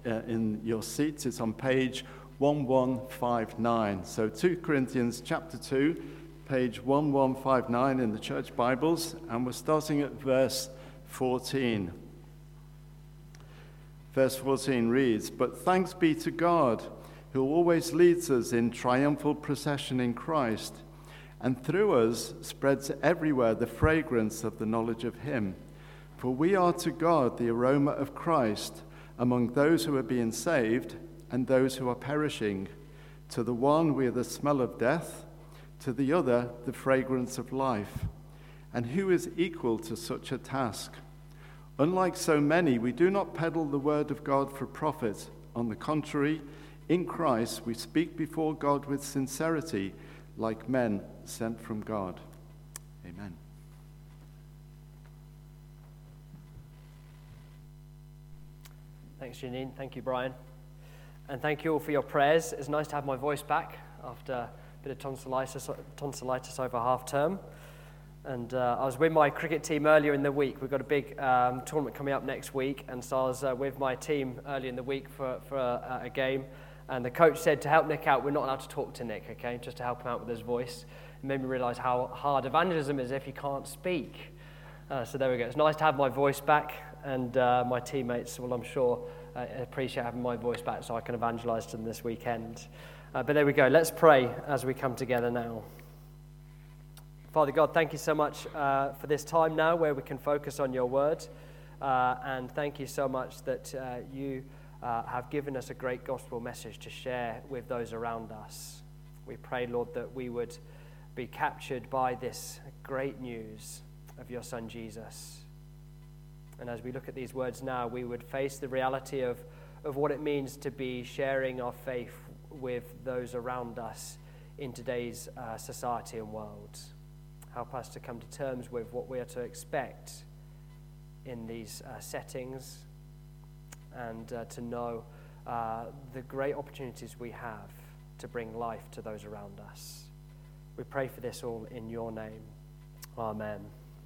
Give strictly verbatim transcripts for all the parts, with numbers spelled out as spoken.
uh, in your seats. It's on page eleven fifty-nine. So Second Corinthians chapter two, page eleven fifty-nine in the church Bibles, and we're starting at verse fourteen. Verse fourteen reads, "But thanks be to God, who always leads us in triumphal procession in Christ, and through us spreads everywhere the fragrance of the knowledge of him. For we are to God the aroma of Christ among those who are being saved and those who are perishing. To the one we are the smell of death, to the other the fragrance of life. And who is equal to such a task? Unlike so many, we do not peddle the word of God for profit. On the contrary, in Christ we speak before God with sincerity, like men sent from God." Amen. Thanks, Janine. Thank you, Brian. And thank you all for your prayers. It's nice to have my voice back after a bit of tonsillitis, tonsillitis over half term. And uh, I was with my cricket team earlier in the week. We've got a big um, tournament coming up next week. And so I was uh, with my team earlier in the week for, for a, a game. And the coach said to help Nick out, we're not allowed to talk to Nick, okay, just to help him out with his voice. It made me realize how hard evangelism is if you can't speak. Uh, so there we go. It's nice to have my voice back. And uh, my teammates, well, I'm sure, uh, appreciate having my voice back so I can evangelize to them this weekend. Uh, but there we go. Let's pray as we come together now. Father God, thank you so much uh, for this time now where we can focus on your word. Uh, and thank you so much that uh, you uh, have given us a great gospel message to share with those around us. We pray, Lord, that we would be captured by this great news of your Son, Jesus. And as we look at these words now, we would face the reality of, of what it means to be sharing our faith with those around us in today's uh, society and world. Help us to come to terms with what we are to expect in these uh, settings and uh, to know uh, the great opportunities we have to bring life to those around us. We pray for this all in your name. Amen.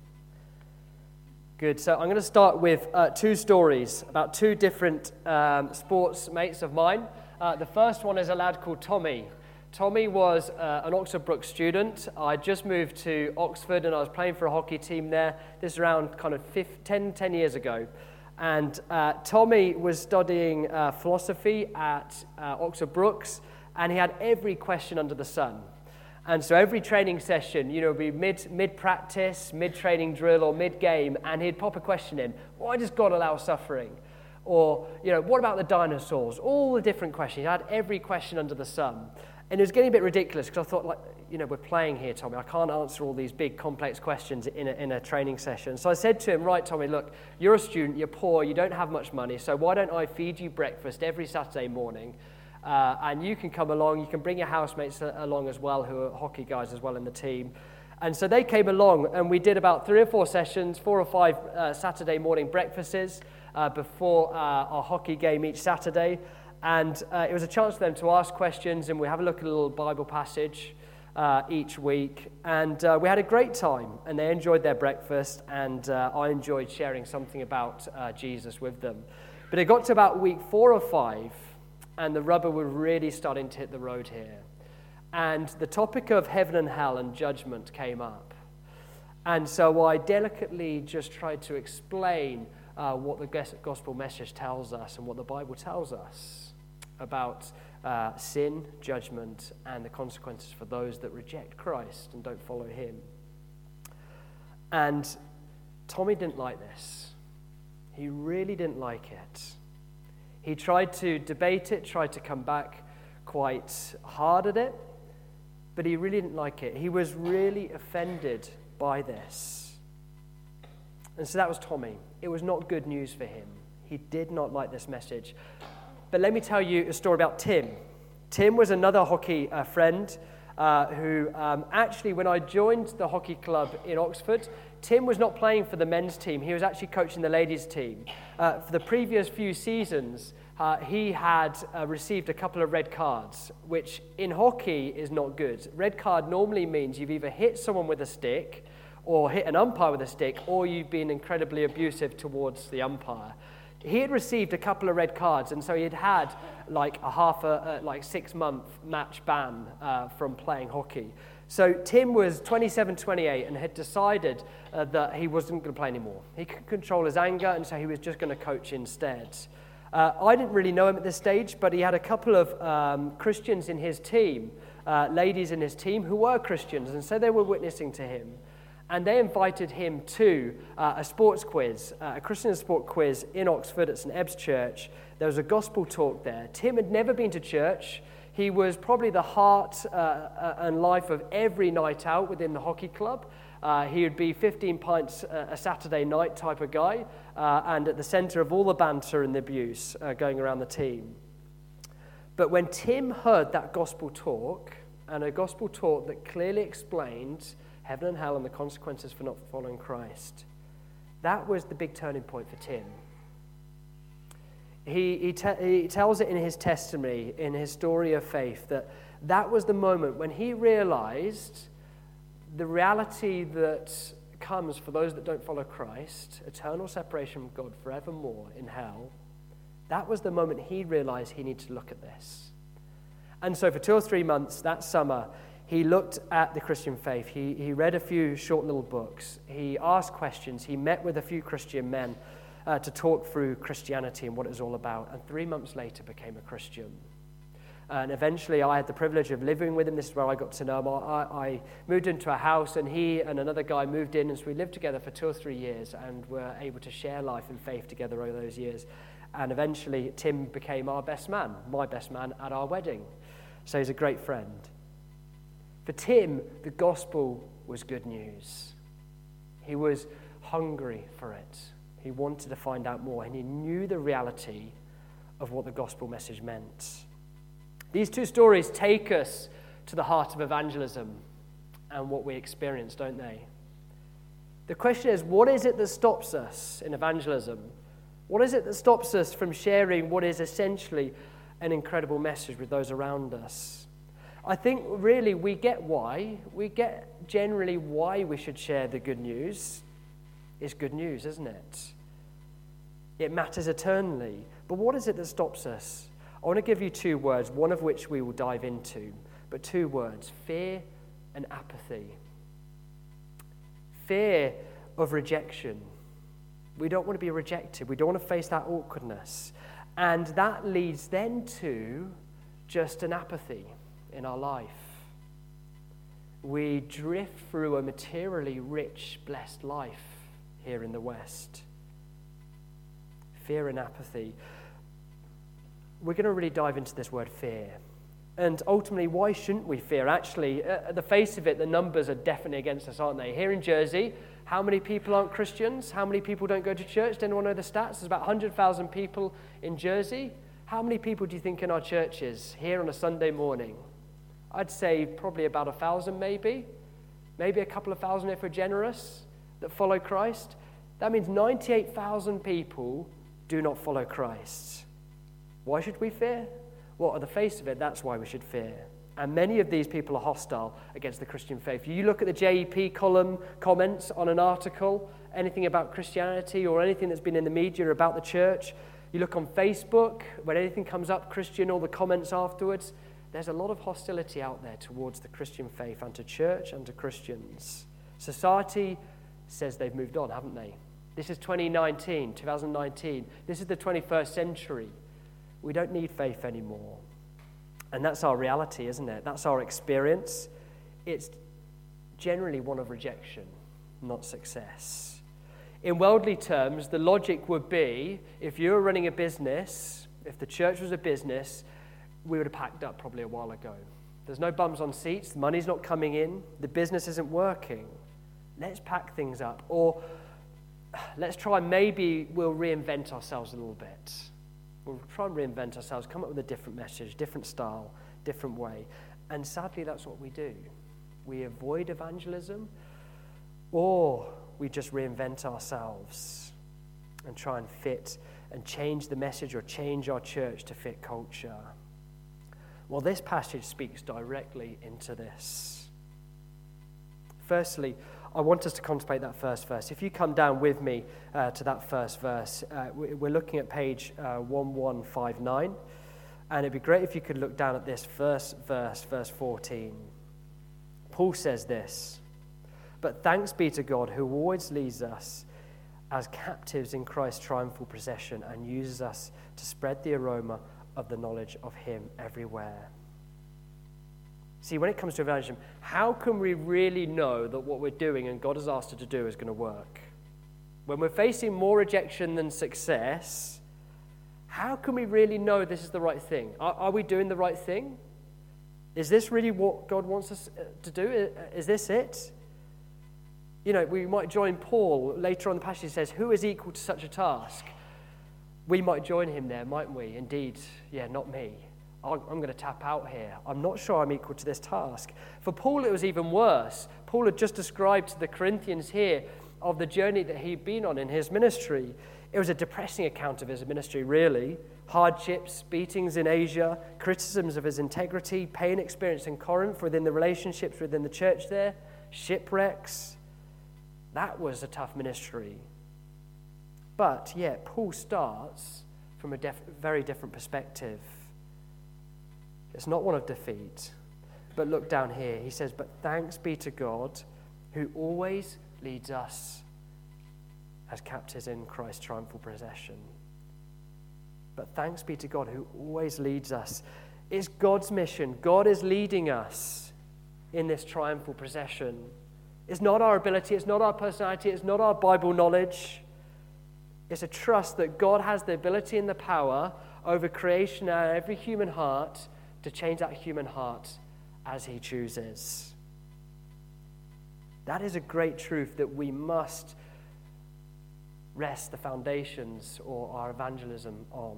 Good. So I'm going to start with uh, two stories about two different um, sports mates of mine. Uh, the first one is a lad called Tommy. Tommy was uh, an Oxford Brookes student. I just moved to Oxford and I was playing for a hockey team there. This is around kind of ten, ten years ago. And uh, Tommy was studying uh, philosophy at uh, Oxford Brookes, and he had every question under the sun. And so every training session, you know, would be mid, mid-practice, mid-training drill or mid-game, and he'd pop a question in. Why does God allow suffering? Or, you know, what about the dinosaurs? All the different questions. He had every question under the sun. And it was getting a bit ridiculous because I thought, like, you know, we're playing here, Tommy. I can't answer all these big, complex questions in a, in a training session. So I said to him, right, Tommy, look, you're a student, you're poor, you don't have much money, so why don't I feed you breakfast every Saturday morning? Uh, and you can come along, you can bring your housemates along as well, who are hockey guys as well in the team. And so they came along, and we did about three or four sessions, four or five uh, Saturday morning breakfasts uh, before uh, our hockey game each Saturday. And uh, it was a chance for them to ask questions, and we have a look at a little Bible passage uh, each week. And uh, we had a great time, and they enjoyed their breakfast, and uh, I enjoyed sharing something about uh, Jesus with them. But it got to about week four or five, and the rubber was really starting to hit the road here. And the topic of heaven and hell and judgment came up. And so I delicately just tried to explain uh, what the gospel message tells us and what the Bible tells us about uh, sin, judgment, and the consequences for those that reject Christ and don't follow him. And Tommy didn't like this. He really didn't like it. He tried to debate it, tried to come back quite hard at it, but he really didn't like it. He was really offended by this. And so that was Tommy. It was not good news for him. He did not like this message. But let me tell you a story about Tim. Tim was another hockey uh, friend uh, who um, actually, when I joined the hockey club in Oxford, Tim was not playing for the men's team. He was actually coaching the ladies' team. Uh, for the previous few seasons, uh, he had uh, received a couple of red cards, which in hockey is not good. Red card normally means you've either hit someone with a stick or hit an umpire with a stick, or you've been incredibly abusive towards the umpire. He had received a couple of red cards, and so he had had like a half a, a like six-month match ban uh, from playing hockey. So Tim was twenty-seven, twenty-eight and had decided uh, that he wasn't going to play anymore. He could control his anger, and so he was just going to coach instead. Uh, I didn't really know him at this stage, but he had a couple of um, Christians in his team, uh, ladies in his team who were Christians, and so they were witnessing to him. And they invited him to uh, a sports quiz, uh, a Christian sport quiz in Oxford at St Ebbe's Church. There was a gospel talk there. Tim had never been to church. He was probably the heart uh, and life of every night out within the hockey club. Uh, he would be fifteen pints a Saturday night type of guy, uh, and at the center of all the banter and the abuse uh, going around the team. But when Tim heard that gospel talk, and a gospel talk that clearly explained heaven and hell and the consequences for not following Christ, that was the big turning point for Tim. He, he, te- he tells it in his testimony, in his story of faith, that that was the moment when he realized the reality that comes for those that don't follow Christ, eternal separation from God forevermore in hell. That was the moment he realized he needed to look at this. And so for two or three months that summer, he looked at the Christian faith. He, he read a few short little books. He asked questions. He met with a few Christian men uh, to talk through Christianity and what it was all about. And three months later became a Christian. And eventually I had the privilege of living with him. This is where I got to know him. I, I moved into a house, and he and another guy moved in, and so we lived together for two or three years and were able to share life and faith together over those years. And eventually Tim became our best man, my best man at our wedding. So he's a great friend. For Tim, the gospel was good news. He was hungry for it. He wanted to find out more, and he knew the reality of what the gospel message meant. These two stories take us to the heart of evangelism and what we experience, don't they? The question is, what is it that stops us in evangelism? What is it that stops us from sharing what is essentially an incredible message with those around us? I think really we get why. We get generally why we should share the good news. It's good news, isn't it? It matters eternally. But what is it that stops us? I want to give you two words, one of which we will dive into, but two words, fear and apathy. Fear of rejection. We don't want to be rejected. We don't want to face that awkwardness. And that leads then to just an apathy in our life. We drift through a materially rich, blessed life here in the West. Fear and apathy. We're going to really dive into this word fear. And ultimately, why shouldn't we fear? Actually, at the face of it, the numbers are definitely against us, aren't they? Here in Jersey, how many people aren't Christians? How many people don't go to church? Does anyone know the stats? There's about one hundred thousand people in Jersey. How many people do you think in our churches here on a Sunday morning? I'd say probably about a thousand maybe. Maybe a couple of thousand if we're generous that follow Christ. That means ninety-eight thousand people do not follow Christ. Why should we fear? Well, at the face of it, that's why we should fear. And many of these people are hostile against the Christian faith. You look at the J E P column comments on an article, anything about Christianity or anything that's been in the media about the church. You look on Facebook, when anything comes up Christian, all the comments afterwards, there's a lot of hostility out there towards the Christian faith and to church and to Christians. Society says they've moved on, haven't they? This is twenty nineteen, twenty nineteen. This is the twenty-first century. We don't need faith anymore. And that's our reality, isn't it? That's our experience. It's generally one of rejection, not success. In worldly terms, the logic would be, if you were running a business, if the church was a business, we would have packed up probably a while ago. There's no bums on seats, the money's not coming in, the business isn't working. Let's pack things up. Or let's try, maybe we'll reinvent ourselves a little bit. We'll try and reinvent ourselves, come up with a different message, different style, different way. And sadly, that's what we do. We avoid evangelism, or we just reinvent ourselves and try and fit and change the message or change our church to fit culture. Well, this passage speaks directly into this. Firstly, I want us to contemplate that first verse. If you come down with me uh, to that first verse, uh, we're looking at page uh, eleven fifty-nine, and it'd be great if you could look down at this first verse, verse fourteen. Paul says this, "But thanks be to God who always leads us as captives in Christ's triumphal procession and uses us to spread the aroma of the knowledge of him everywhere." See, when it comes to evangelism, how can we really know that what we're doing and God has asked us to do is going to work? When we're facing more rejection than success, how can we really know this is the right thing? Are, are we doing the right thing? Is this really what God wants us to do? Is this it? You know, we might join Paul. Later on in the passage, he says, "Who is equal to such a task?" We might join him there, mightn't we? Indeed, yeah, not me. I'm going to tap out here. I'm not sure I'm equal to this task. For Paul, it was even worse. Paul had just described to the Corinthians here of the journey that he'd been on in his ministry. It was a depressing account of his ministry, really. Hardships, beatings in Asia, criticisms of his integrity, pain experienced in Corinth within the relationships within the church there, shipwrecks. That was a tough ministry. But yet, Paul starts from a def- very different perspective. It's not one of defeat. But look down here. He says, "But thanks be to God who always leads us as captives in Christ's triumphal procession." But thanks be to God who always leads us. It's God's mission. God is leading us in this triumphal procession. It's not our ability. It's not our personality. It's not our Bible knowledge. It's a trust that God has the ability and the power over creation and every human heart to change that human heart as he chooses. That is a great truth that we must rest the foundations or our evangelism on.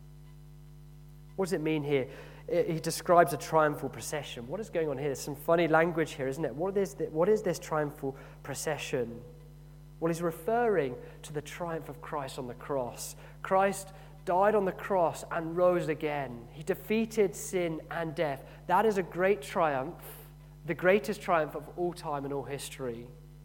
What does it mean here? He describes a triumphal procession. What is going on here? There's some funny language here, isn't it? What is this, what is this triumphal procession? Well, he's referring to the triumph of Christ on the cross. Christ died on the cross and rose again. He defeated sin and death. That is a great triumph, the greatest triumph of all time and all history.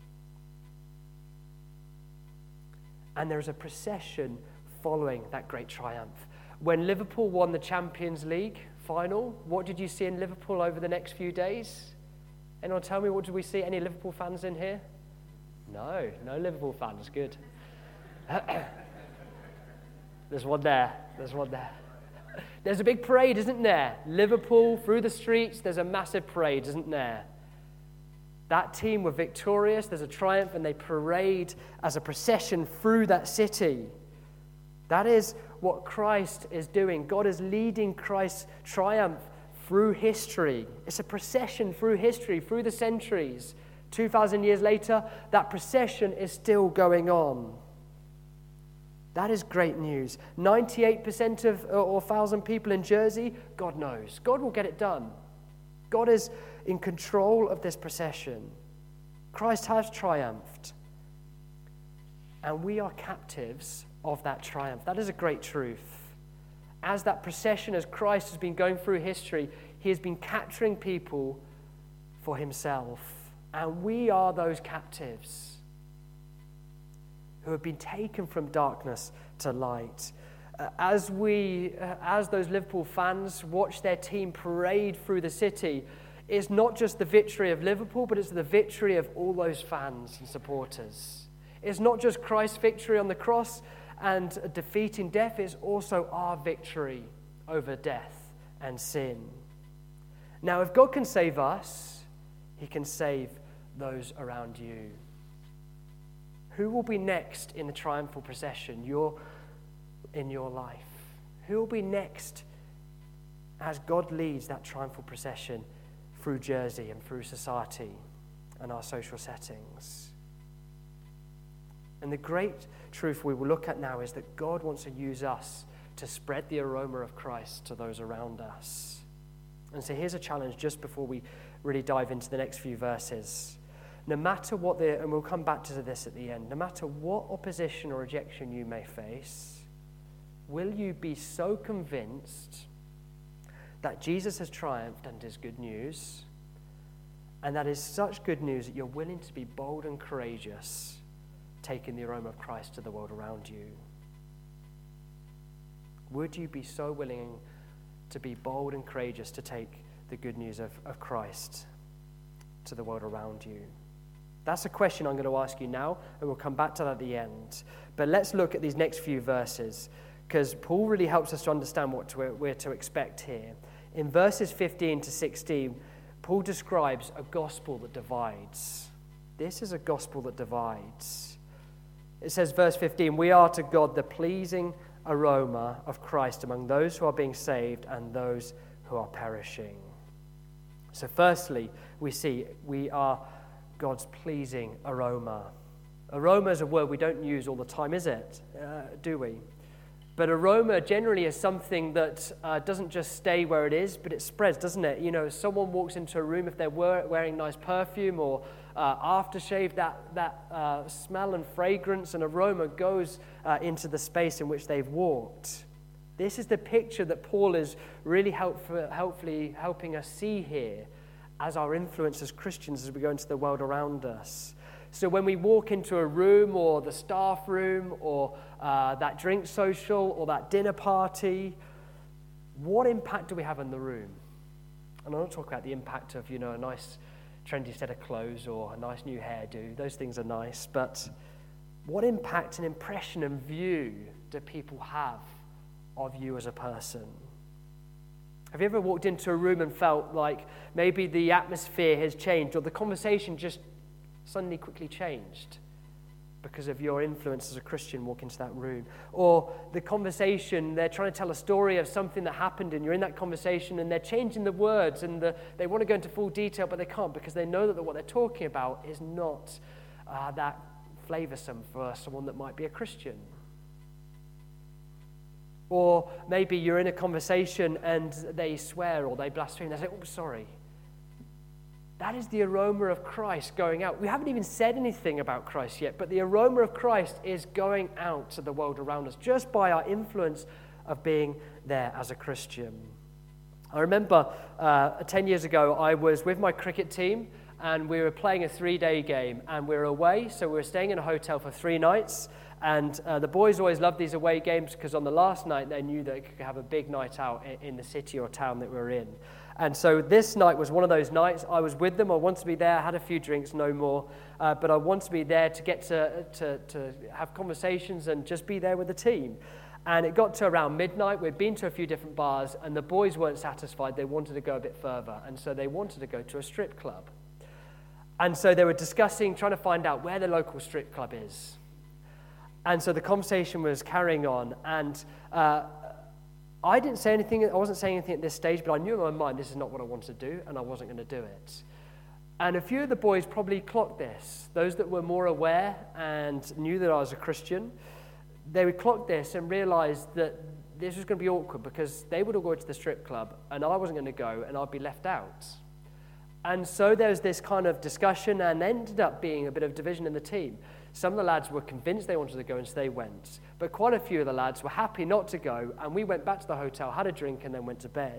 And there is a procession following that great triumph. When Liverpool won the Champions League final, what did you see in Liverpool over the next few days? Anyone tell me, what did we see? Any Liverpool fans in here? No, no Liverpool fans. Good. There's one there. There's one there. There's a big parade, isn't there? Liverpool, through the streets, there's a massive parade, isn't there? That team were victorious. There's a triumph, and they parade as a procession through that city. That is what Christ is doing. God is leading Christ's triumph through history. It's a procession through history, through the centuries. two thousand years later, that procession is still going on. That is great news. ninety-eight percent of or one thousand people in Jersey, God knows. God will get it done. God is in control of this procession. Christ has triumphed. And we are captives of that triumph. That is a great truth. As that procession, as Christ has been going through history, he has been capturing people for himself. And we are those captives who have been taken from darkness to light. Uh, as we, uh, as those Liverpool fans watch their team parade through the city, it's not just the victory of Liverpool, but it's the victory of all those fans and supporters. It's not just Christ's victory on the cross and defeating death, it's also our victory over death and sin. Now, if God can save us, he can save those around you. Who will be next in the triumphal procession your, in your life? Who will be next as God leads that triumphal procession through Jersey and through society and our social settings? And the great truth we will look at now is that God wants to use us to spread the aroma of Christ to those around us. And so here's a challenge just before we really dive into the next few verses. No matter what the, and we'll come back to this at the end, no matter what opposition or rejection you may face, will you be so convinced that Jesus has triumphed and is good news, And that is such good news that you're willing to be bold and courageous, taking the aroma of Christ to the world around you. Would you be so willing to be bold and courageous to take the good news of, of Christ to the world around you? That's a question I'm going to ask you now, and we'll come back to that at the end. But let's look at these next few verses, because Paul really helps us to understand what to, we're to expect here. In verses fifteen to sixteen, Paul describes a gospel that divides. This is a gospel that divides. It says, verse fifteen, we are to God the pleasing aroma of Christ among those who are being saved and those who are perishing. So firstly, we see we are God's pleasing aroma. Aroma is a word we don't use all the time, is it? Uh, do we? But aroma generally is something that uh, doesn't just stay where it is, but it spreads, doesn't it? You know, someone walks into a room, if they're wearing nice perfume or uh, aftershave, that, that uh, smell and fragrance and aroma goes uh, into the space in which they've walked. This is the picture that Paul is really helpful, helpfully helping us see here as our influence as Christians as we go into the world around us. So when we walk into a room or the staff room or uh, that drink social or that dinner party, what impact do we have in the room? And I'm not talking about the impact of, you know, a nice trendy set of clothes or a nice new hairdo. Those things are nice. But what impact and impression and view do people have of you as a person? Have you ever walked into a room and felt like maybe the atmosphere has changed or the conversation just suddenly quickly changed because of your influence as a Christian walk into that room? Or the conversation, they're trying to tell a story of something that happened and you're in that conversation and they're changing the words and the, they want to go into full detail but they can't because they know that what they're talking about is not uh, that flavoursome for someone that might be a Christian. Or maybe you're in a conversation and they swear or they blaspheme. They say, oh, sorry. That is the aroma of Christ going out. We haven't even said anything about Christ yet, but the aroma of Christ is going out to the world around us just by our influence of being there as a Christian. I remember uh, ten years ago, I was with my cricket team and we were playing a three-day game and we were away, so we were staying in a hotel for three nights. And uh, the boys always loved these away games because on the last night they knew they could have a big night out in, in the city or town that we were in. And so this night was one of those nights. I was with them. I wanted to be there. I had a few drinks, no more. Uh, but I wanted to be there to get to, to, to have conversations and just be there with the team. And it got to around midnight. We'd been to a few different bars and the boys weren't satisfied. They wanted to go a bit further. And so they wanted to go to a strip club. And so they were discussing, trying to find out where the local strip club is. And so the conversation was carrying on, and uh, I didn't say anything, I wasn't saying anything at this stage, but I knew in my mind this is not what I wanted to do, and I wasn't going to do it. And a few of the boys probably clocked this. Those that were more aware and knew that I was a Christian, they would clock this and realize that this was going to be awkward because they would all go to the strip club, and I wasn't going to go, and I'd be left out. And so there was this kind of discussion, and ended up being a bit of division in the team. Some of the lads were convinced they wanted to go, and so they went. But quite a few of the lads were happy not to go, and we went back to the hotel, had a drink, and then went to bed.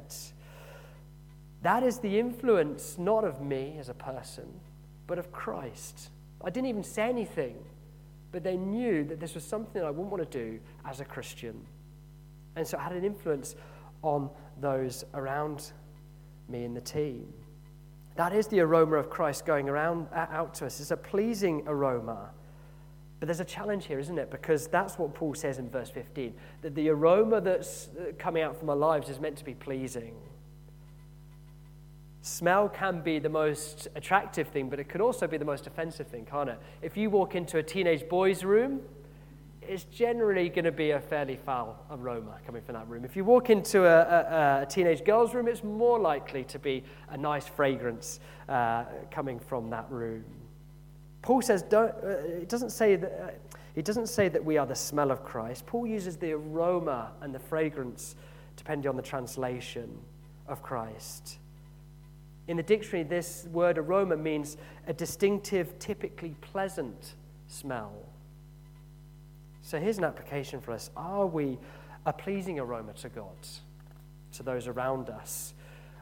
That is the influence not of me as a person, but of Christ. I didn't even say anything, but they knew that this was something I wouldn't want to do as a Christian. And so it had an influence on those around me in the team. That is the aroma of Christ going around out to us. It's a pleasing aroma. But there's a challenge here, isn't it? Because that's what Paul says in verse fifteen, that the aroma that's coming out from our lives is meant to be pleasing. Smell can be the most attractive thing, but it could also be the most offensive thing, can't it? If you walk into a teenage boy's room, it's generally going to be a fairly foul aroma coming from that room. If you walk into a, a, a teenage girl's room, it's more likely to be a nice fragrance uh, coming from that room. Paul says, don't, uh, it doesn't say that uh, it doesn't say that we are the smell of Christ. Paul uses the aroma and the fragrance, depending on the translation, of Christ. In the dictionary, this word aroma means a distinctive, typically pleasant smell. So here's an application for us. Are we a pleasing aroma to God, to those around us?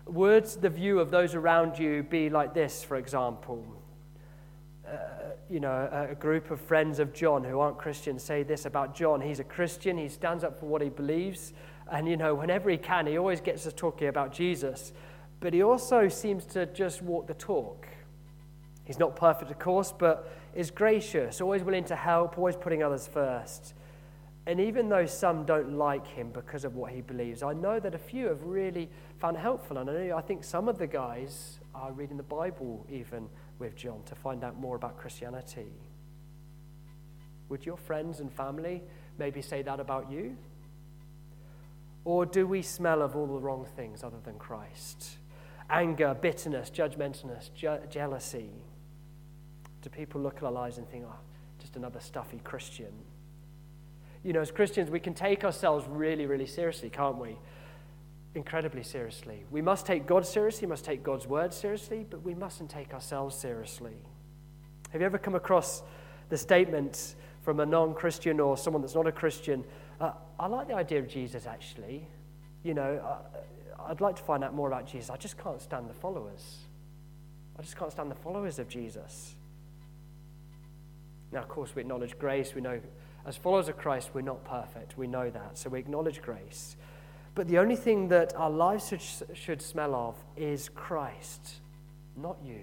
Would the view of those around you be like this, for example? Uh, you know, a, a group of friends of John who aren't Christians say this about John. He's a Christian, he stands up for what he believes, and, you know, whenever he can, he always gets us talking about Jesus. But he also seems to just walk the talk. He's not perfect, of course, but is gracious, always willing to help, always putting others first. And even though some don't like him because of what he believes, I know that a few have really found it helpful. And I know, I think some of the guys are reading the Bible even with John to find out more about Christianity. Would your friends and family maybe say that about you? Or do we smell of all the wrong things other than Christ? Anger, bitterness, judgmentalness, je- jealousy. Do people look at our lives and think, oh, just another stuffy Christian? You know, as Christians, we can take ourselves really, really seriously, can't we? Incredibly seriously. We must take God seriously, must take God's word seriously, but we mustn't take ourselves seriously. Have you ever come across the statement from a non-Christian or someone that's not a Christian, uh, I like the idea of Jesus, actually. You know, uh, I'd like to find out more about Jesus. I just can't stand the followers. I just can't stand the followers of Jesus. Now, of course, we acknowledge grace. We know as followers of Christ, we're not perfect. We know that. So we acknowledge grace. But the only thing that our lives should, should smell of is Christ, not you.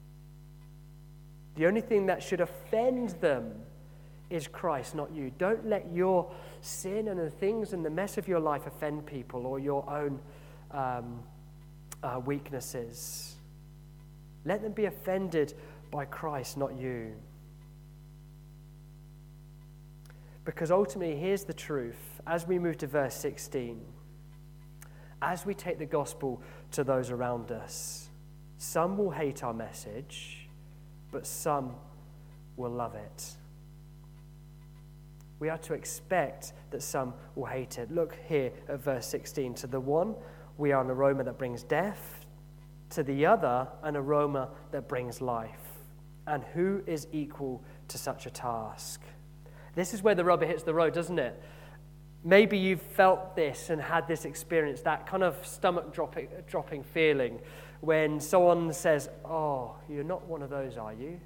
The only thing that should offend them is Christ, not you. Don't let your sin and the things and the mess of your life offend people or your own um, uh, weaknesses. Let them be offended by Christ, not you. Because ultimately, here's the truth. As we move to verse sixteen, as we take the gospel to those around us, some will hate our message, but some will love it. We are to expect that some will hate it. Look here at verse sixteen. To the one, we are an aroma that brings death. To the other, an aroma that brings life. And who is equal to such a task? This is where the rubber hits the road, doesn't it? Maybe you've felt this and had this experience, that kind of stomach dropping, dropping feeling when someone says, oh, you're not one of those, are you?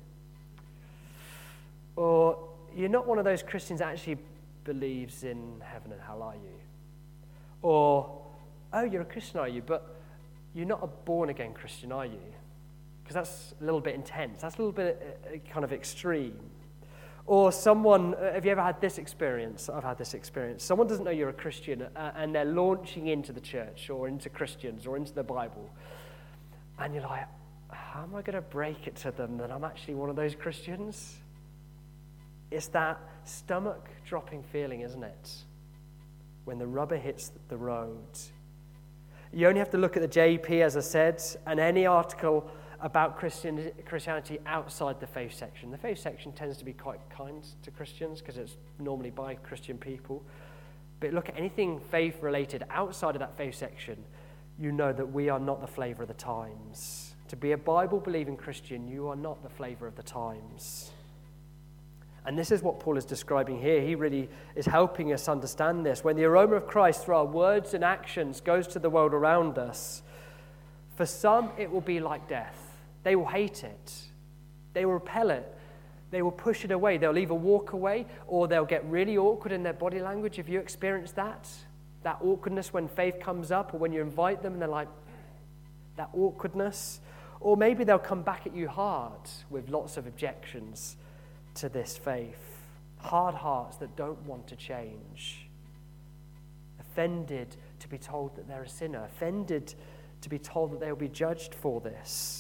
Or you're not one of those Christians that actually believes in heaven and hell, are you? Or, oh, you're a Christian, are you? But you're not a born-again Christian, are you? Because that's a little bit intense. That's a little bit uh, kind of extreme. Or someone, have you ever had this experience? I've had this experience. Someone doesn't know you're a Christian uh, and they're launching into the church or into Christians or into the Bible. And you're like, how am I going to break it to them that I'm actually one of those Christians? It's that stomach-dropping feeling, isn't it? When the rubber hits the road. You only have to look at the J P, as I said, and any article about Christian, Christianity outside the faith section. The faith section tends to be quite kind to Christians because it's normally by Christian people. But look at anything faith-related outside of that faith section, you know that we are not the flavor of the times. To be a Bible-believing Christian, you are not the flavor of the times. And this is what Paul is describing here. He really is helping us understand this. When the aroma of Christ through our words and actions goes to the world around us, for some it will be like death. They will hate it. They will repel it. They will push it away. They'll either walk away or they'll get really awkward in their body language. Have you experienced that? That awkwardness when faith comes up or when you invite them and they're like, that awkwardness. Or maybe they'll come back at you hard with lots of objections to this faith. Hard hearts that don't want to change. Offended to be told that they're a sinner. Offended to be told that they will be judged for this.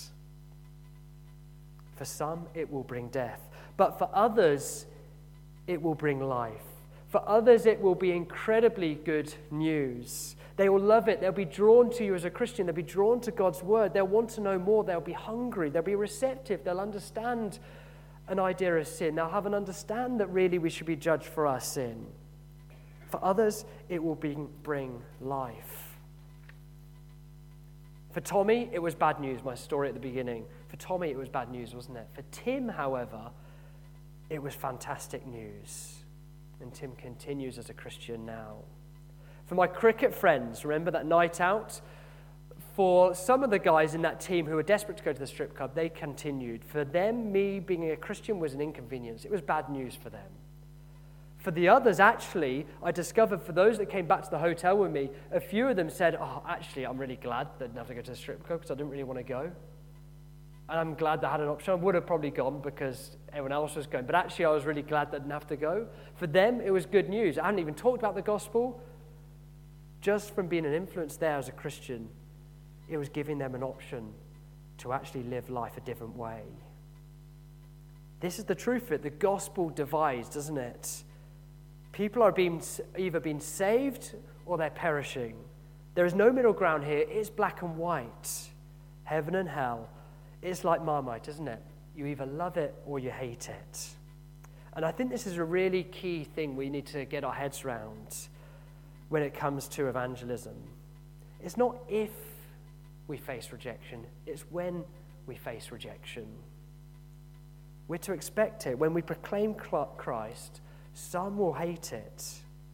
For some, it will bring death. But for others, it will bring life. For others, it will be incredibly good news. They will love it. They'll be drawn to you as a Christian. They'll be drawn to God's word. They'll want to know more. They'll be hungry. They'll be receptive. They'll understand an idea of sin. They'll have an understand that really we should be judged for our sin. For others, it will be, bring life. For Tommy, it was bad news, my story at the beginning. For Tommy, it was bad news, wasn't it? For Tim, however, it was fantastic news. And Tim continues as a Christian now. For my cricket friends, remember that night out? For some of the guys in that team who were desperate to go to the strip club, they continued. For them, me being a Christian was an inconvenience. It was bad news for them. For the others, actually, I discovered for those that came back to the hotel with me, a few of them said, oh, actually, I'm really glad that I didn't have to go to the strip club because I didn't really want to go. And I'm glad that I had an option. I would have probably gone because everyone else was going. But actually, I was really glad that I didn't have to go. For them, it was good news. I hadn't even talked about the gospel. Just from being an influence there as a Christian, it was giving them an option to actually live life a different way. This is the truth of it. The gospel divides, doesn't it? People are being either being saved or they're perishing. There is no middle ground here. It's black and white. Heaven and hell. It's like Marmite, isn't it? You either love it or you hate it. And I think this is a really key thing we need to get our heads around when it comes to evangelism. It's not if we face rejection, it's when we face rejection. We're to expect it. When we proclaim Christ, some will hate it.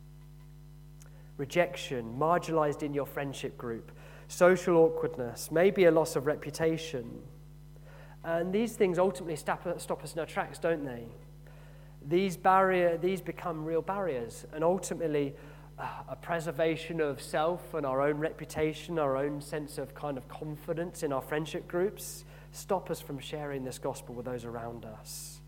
Rejection, marginalized in your friendship group, social awkwardness, maybe a loss of reputation. And these things ultimately stop, stop us in our tracks, don't they? These barrier, these become real barriers, and ultimately uh, a preservation of self and our own reputation, our own sense of kind of confidence in our friendship groups, stop us from sharing this gospel with those around us.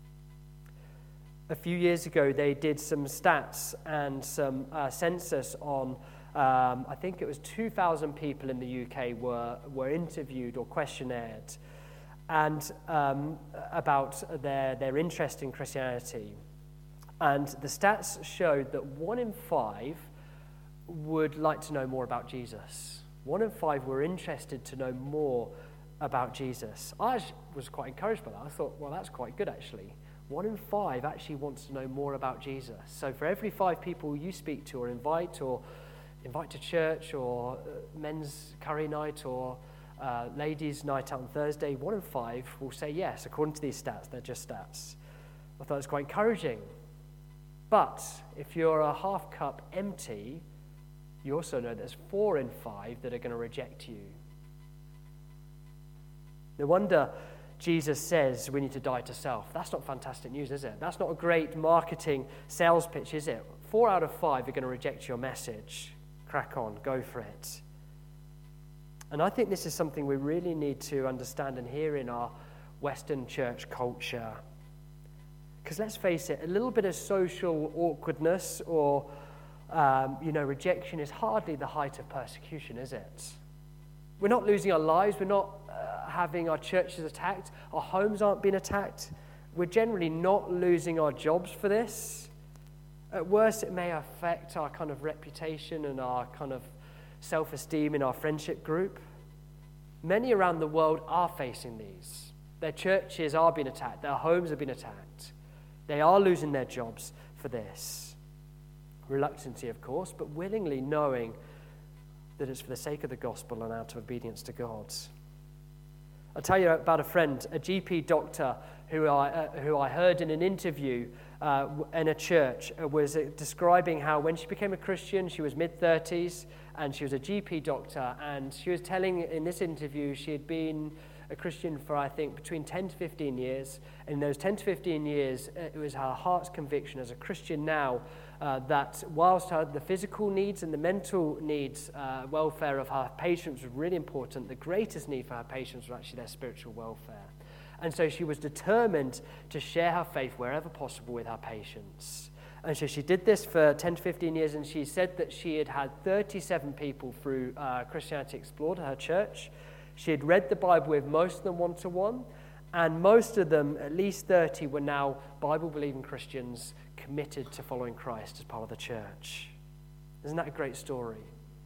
A few years ago, they did some stats and some uh, census on, um, I think it was two thousand people in the U K were, were interviewed or questionnared and um, about their, their interest in Christianity. And the stats showed that one in five would like to know more about Jesus. One in five were interested to know more about Jesus. I was quite encouraged by that. I thought, well, that's quite good, actually. One in five actually wants to know more about Jesus. So for every five people you speak to or invite or invite to church or uh, men's curry night or uh, ladies' night out on Thursday, one in five will say yes, according to these stats. They're just stats. I thought it was quite encouraging. But if you're a half cup empty, you also know there's four in five that are going to reject you. No wonder Jesus says we need to die to self. That's not fantastic news, is it? That's not a great marketing sales pitch, is it? Four out of five are going to reject your message. Crack on, go for it. And I think this is something we really need to understand and hear in our Western church culture. Because let's face it, a little bit of social awkwardness or, um, you know, rejection is hardly the height of persecution, is it? We're not losing our lives. We're not uh, having our churches attacked. Our homes aren't being attacked. We're generally not losing our jobs for this. At worst, it may affect our kind of reputation and our kind of self-esteem in our friendship group. Many around the world are facing these. Their churches are being attacked. Their homes are being attacked. They are losing their jobs for this. Reluctancy, of course, but willingly knowing that it's for the sake of the gospel and out of obedience to God. I'll tell you about a friend, a G P doctor who I, uh, who I heard in an interview uh, in a church, uh, was uh, describing how when she became a Christian, she was mid-thirties, and she was a G P doctor, and she was telling in this interview she had been a Christian for, I think, between ten to fifteen years. And in those ten to fifteen years, it was her heart's conviction as a Christian now uh, that whilst her, the physical needs and the mental needs, uh, welfare of her patients was really important, the greatest need for her patients was actually their spiritual welfare. And so she was determined to share her faith wherever possible with her patients. And so she did this for ten to fifteen years, and she said that she had had thirty-seven people through uh, Christianity Explored, her church. She had read the Bible with most of them one-to-one, and most of them, at least thirty, were now Bible-believing Christians committed to following Christ as part of the church. Isn't that a great story?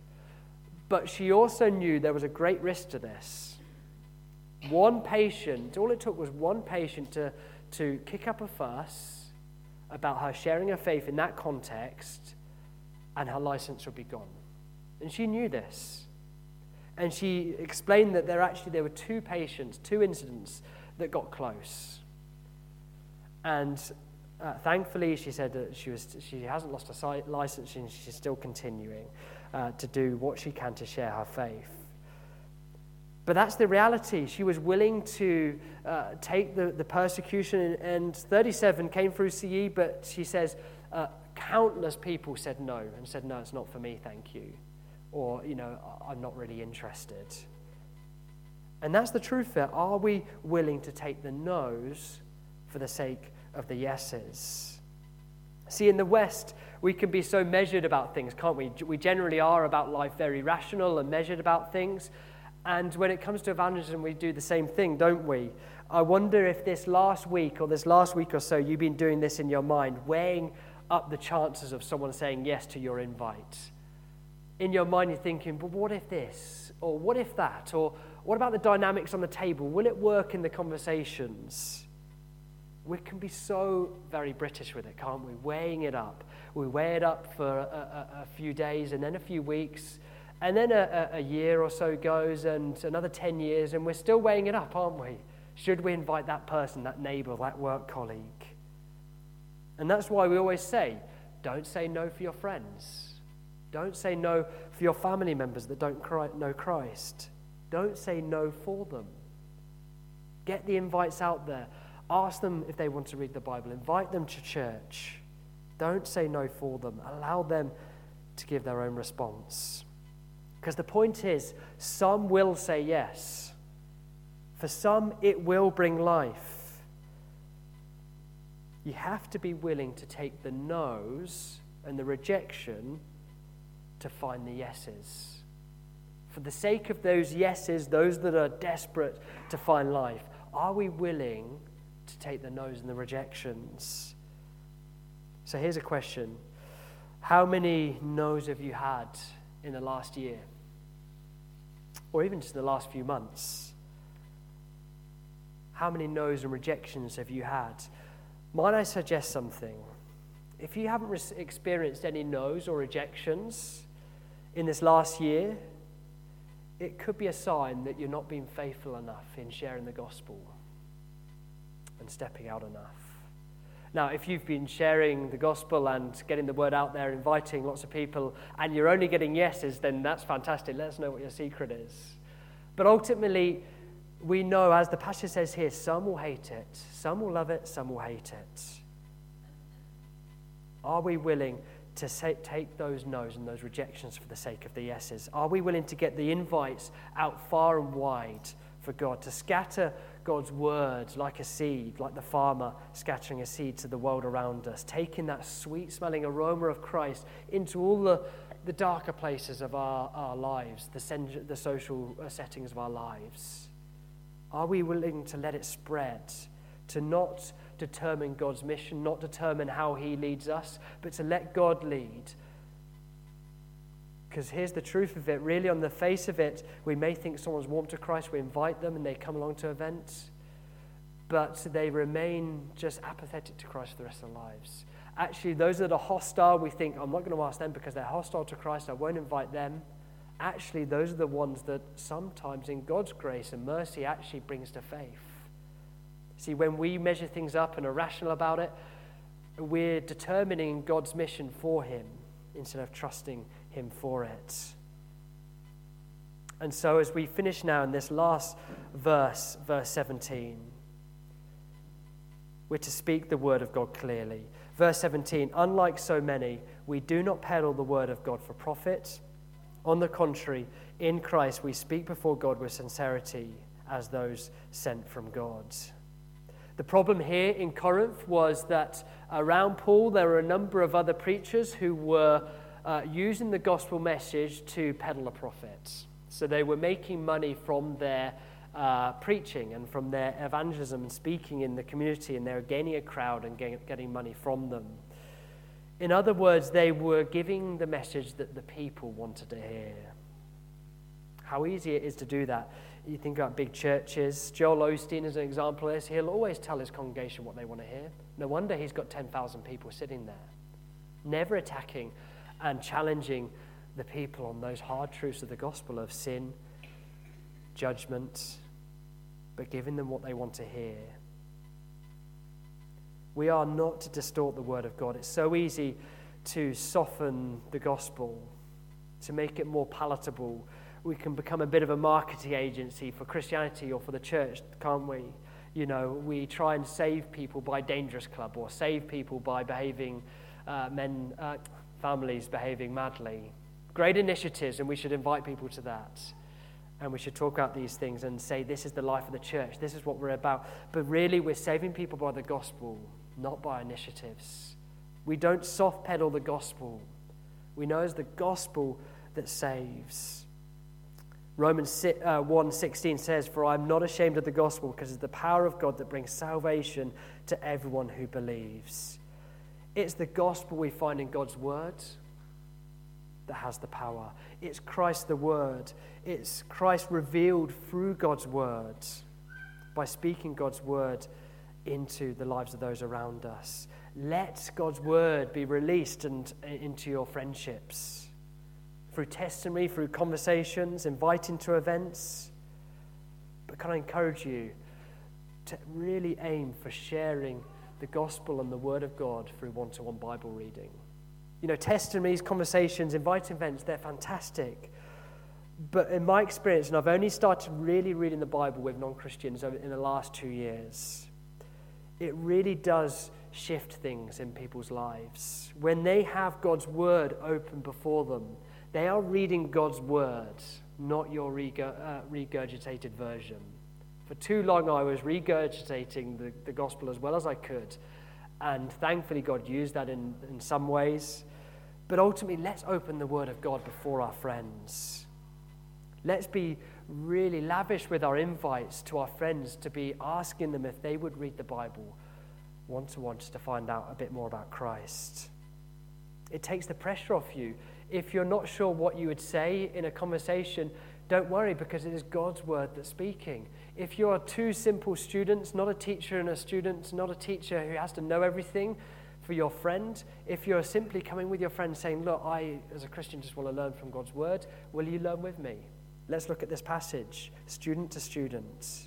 But she also knew there was a great risk to this. One patient, all it took was one patient to, to kick up a fuss about her sharing her faith in that context, and her license would be gone. And she knew this. And she explained that there actually there were two patients, two incidents that got close. And uh, thankfully, she said that she was she hasn't lost her license, and she's still continuing uh, to do what she can to share her faith. But that's the reality. She was willing to uh, take the, the persecution, and thirty-seven came through C E, but she says uh, countless people said no, and said, no, it's not for me, thank you. Or, you know, I'm not really interested. And that's the truth there. Are we willing to take the no's for the sake of the yeses? See, in the West, we can be so measured about things, can't we? We generally are about life very rational and measured about things. And when it comes to evangelism, we do the same thing, don't we? I wonder if this last week or this last week or so, you've been doing this in your mind, weighing up the chances of someone saying yes to your invite. In your mind, you're thinking, but what if this? Or what if that? Or what about the dynamics on the table? Will it work in the conversations? We can be so very British with it, can't we? Weighing it up. We weigh it up for a, a, a few days and then a few weeks. And then a, a year or so goes and another ten years, and we're still weighing it up, aren't we? Should we invite that person, that neighbor, that work colleague? And that's why we always say, don't say no for your friends. Don't say no for your family members that don't know Christ. Don't say no for them. Get the invites out there. Ask them if they want to read the Bible. Invite them to church. Don't say no for them. Allow them to give their own response. Because the point is, some will say yes. For some, it will bring life. You have to be willing to take the no's and the rejection to find the yeses. For the sake of those yeses, those that are desperate to find life, are we willing to take the no's and the rejections? So here's a question. How many no's have you had in the last year? Or even just in the last few months? How many no's and rejections have you had? Might I suggest something? If you haven't re- experienced any no's or rejections in this last year, it could be a sign that you're not being faithful enough in sharing the gospel and stepping out enough. Now, if you've been sharing the gospel and getting the word out there, inviting lots of people, and you're only getting yeses, then that's fantastic. Let us know what your secret is. But ultimately, we know, as the passage says here, some will hate it, some will love it, some will hate it. Are we willing to say, take those no's and those rejections for the sake of the yeses? Are we willing to get the invites out far and wide for God, to scatter God's words like a seed, like the farmer scattering a seed to the world around us, taking that sweet-smelling aroma of Christ into all the, the darker places of our, our lives, the, sen- the social settings of our lives? Are we willing to let it spread, to not determine God's mission, not determine how he leads us, but to let God lead? Because here's the truth of it. Really, on the face of it, we may think someone's warm to Christ. We invite them and they come along to events, but they remain just apathetic to Christ for the rest of their lives. Actually, those that are hostile, we think, I'm not going to ask them because they're hostile to Christ. I won't invite them. Actually, those are the ones that sometimes in God's grace and mercy actually brings to faith. See, when we measure things up and are rational about it, we're determining God's mission for him instead of trusting him for it. And so as we finish now in this last verse, verse seventeen, we're to speak the word of God clearly. Verse seventeen, unlike so many, we do not peddle the word of God for profit. On the contrary, in Christ we speak before God with sincerity as those sent from God. The problem here in Corinth was that around Paul there were a number of other preachers who were uh, using the gospel message to peddle a profit. So they were making money from their uh, preaching and from their evangelism and speaking in the community, and they were gaining a crowd and getting, getting money from them. In other words, they were giving the message that the people wanted to hear. How easy it is to do that. You think about big churches. Joel Osteen is an example of this. He'll always tell his congregation what they want to hear. No wonder he's got ten thousand people sitting there, never attacking and challenging the people on those hard truths of the gospel of sin, judgment, but giving them what they want to hear. We are not to distort the word of God. It's so easy to soften the gospel, to make it more palatable, we can become a bit of a marketing agency for Christianity or for the church, can't we? You know, we try and save people by Dangerous Club or save people by behaving, uh, men, uh, families behaving madly. Great initiatives, and we should invite people to that. And we should talk about these things and say, this is the life of the church. This is what we're about. But really, we're saving people by the gospel, not by initiatives. We don't soft pedal the gospel. We know it's the gospel that saves. Romans one sixteen says, "For I am not ashamed of the gospel, because it's the power of God that brings salvation to everyone who believes." It's the gospel we find in God's word that has the power. It's Christ the Word. It's Christ revealed through God's word by speaking God's word into the lives of those around us. Let God's word be released and into your friendships through testimony, through conversations, inviting to events. But can I encourage you to really aim for sharing the gospel and the word of God through one-to-one Bible reading? You know, testimonies, conversations, inviting events, they're fantastic. But in my experience, and I've only started really reading the Bible with non-Christians in the last two years, it really does shift things in people's lives. When they have God's word open before them, they are reading God's word, not your regurg- uh, regurgitated version. For too long, I was regurgitating the, the gospel as well as I could. And thankfully, God used that in, in some ways. But ultimately, let's open the word of God before our friends. Let's be really lavish with our invites to our friends to be asking them if they would read the Bible one-to-one just to find out a bit more about Christ. It takes the pressure off you. If you're not sure what you would say in a conversation, don't worry, because it is God's word that's speaking. If you are two simple students, not a teacher and a student, not a teacher who has to know everything for your friend, if you're simply coming with your friend saying, look, I, as a Christian, just want to learn from God's word, will you learn with me? Let's look at this passage, student to student.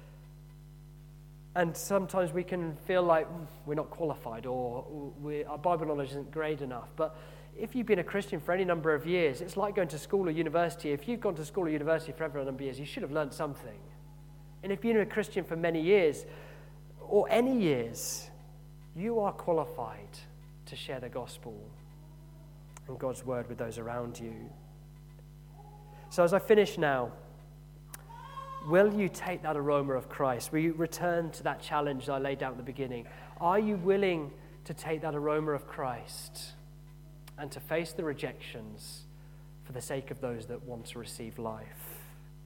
And sometimes we can feel like we're not qualified or we, our Bible knowledge isn't great enough. But if you've been a Christian for any number of years, it's like going to school or university. If you've gone to school or university for every number of years, you should have learned something. And if you've been a Christian for many years, or any years, you are qualified to share the gospel and God's word with those around you. So as I finish now, will you take that aroma of Christ? Will you return to that challenge that I laid out at the beginning? Are you willing to take that aroma of Christ and to face the rejections for the sake of those that want to receive life?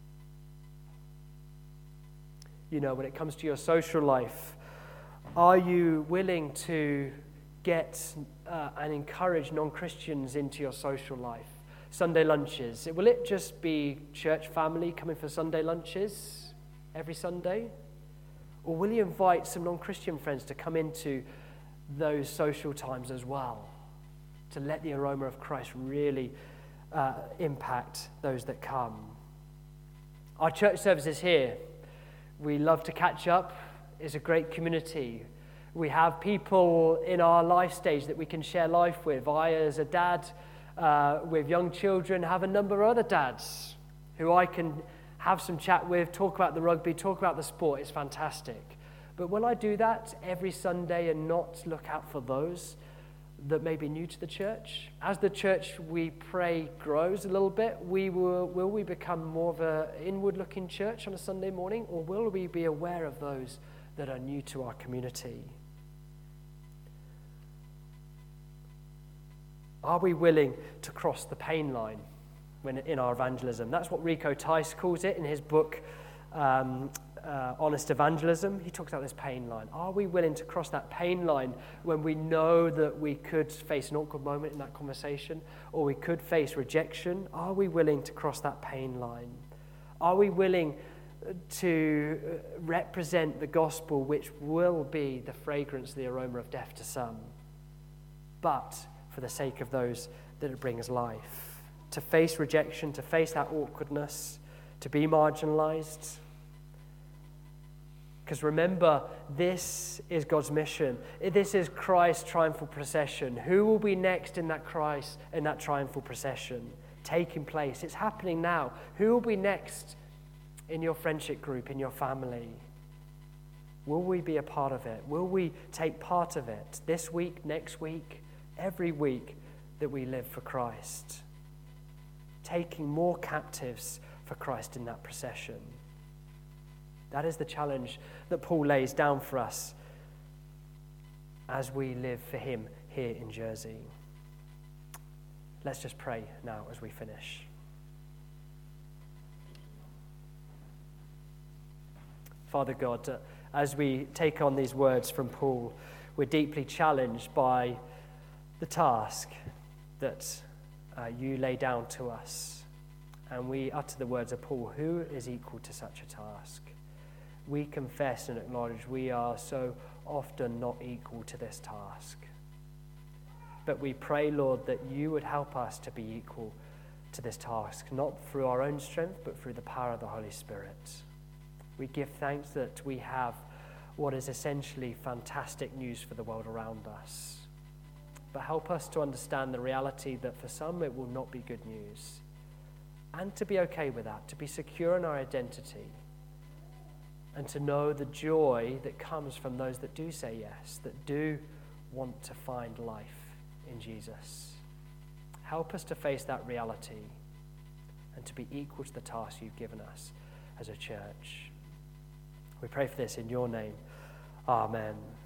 You know, when it comes to your social life, are you willing to get uh, and encourage non-Christians into your social life? Sunday lunches. Will it just be church family coming for Sunday lunches every Sunday? Or will you invite some non-Christian friends to come into those social times as well, to let the aroma of Christ really uh, impact those that come? Our church services here, we love to catch up. It's a great community. We have people in our life stage that we can share life with. I, as a dad uh, with young children, have a number of other dads who I can have some chat with, talk about the rugby, talk about the sport. It's fantastic. But will I do that every Sunday and not look out for those that may be new to the church? As the church, we pray, grows a little bit, we will, will we become more of an inward-looking church on a Sunday morning, or will we be aware of those that are new to our community? Are we willing to cross the pain line when in our evangelism? That's what Rico Tice calls it in his book, um, uh, Honest Evangelism. He talks about this pain line. Are we willing to cross that pain line when we know that we could face an awkward moment in that conversation, or we could face rejection? Are we willing to cross that pain line? Are we willing to represent the gospel, which will be the fragrance, the aroma of death to some, but for the sake of those that it brings life? To face rejection, to face that awkwardness, to be marginalized. Because remember, this is God's mission. This is Christ's triumphal procession. Who will be next in that Christ, in that triumphal procession? taking place. It's happening now. Who will be next in your friendship group, in your family? Will we be a part of it? Will we take part of it this week, next week, every week that we live for Christ? Taking more captives for Christ in that procession. That is the challenge that Paul lays down for us as we live for him here in Jersey. Let's just pray now as we finish. Father God, uh, as we take on these words from Paul, we're deeply challenged by the task that uh, you lay down to us. And we utter the words of Paul, who is equal to such a task? We confess and acknowledge we are so often not equal to this task. But we pray, Lord, that you would help us to be equal to this task, not through our own strength, but through the power of the Holy Spirit. We give thanks that we have what is essentially fantastic news for the world around us. But help us to understand the reality that for some it will not be good news. And to be okay with that, to be secure in our identity, and to know the joy that comes from those that do say yes, that do want to find life in Jesus. Help us to face that reality and to be equal to the task you've given us as a church. We pray for this in your name. Amen.